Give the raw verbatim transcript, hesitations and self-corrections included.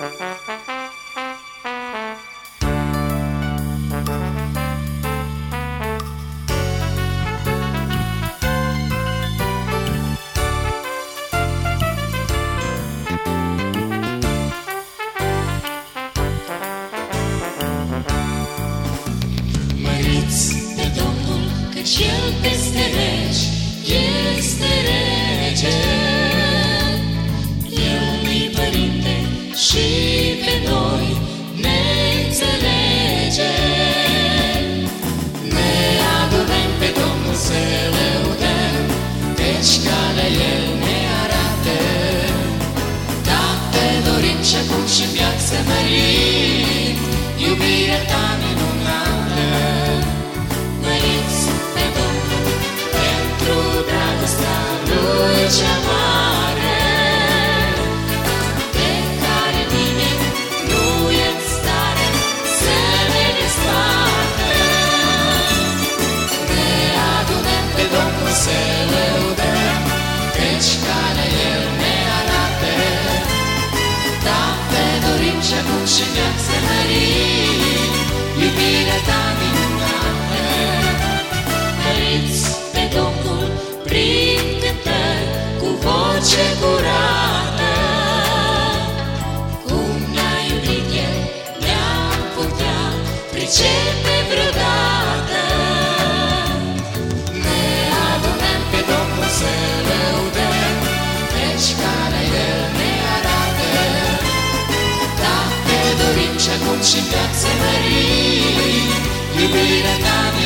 Pe Domnul, căci El peste regi este rege. El ne-i Părinte și pe noi ne înțelege. Ne adunăm pe Domnul să lăudăm, căci calea El ne arată. Tată, dorim și acum și în viață să mărim iubirea Ta minunată. Măriți pe Domnul pentru dragostea Lui cea mare, de care nimeni nu e în stare să ne despartă. Ne adunăm pe Domnul să lăudăm, căci calea El ne arată. Tată, dorim și acum și în viață să mărim iubirea Ta minunată. Măriți pe Domnul prin cântări cu voce curată. Cum ne-a iubit El, ne-am putea pricepe vreodată. Ne adunăm pe Domnul să lăudăm, căci calea El ne arată. Tată, dorim și acum și în viață să mărim iubirea Ta minunată.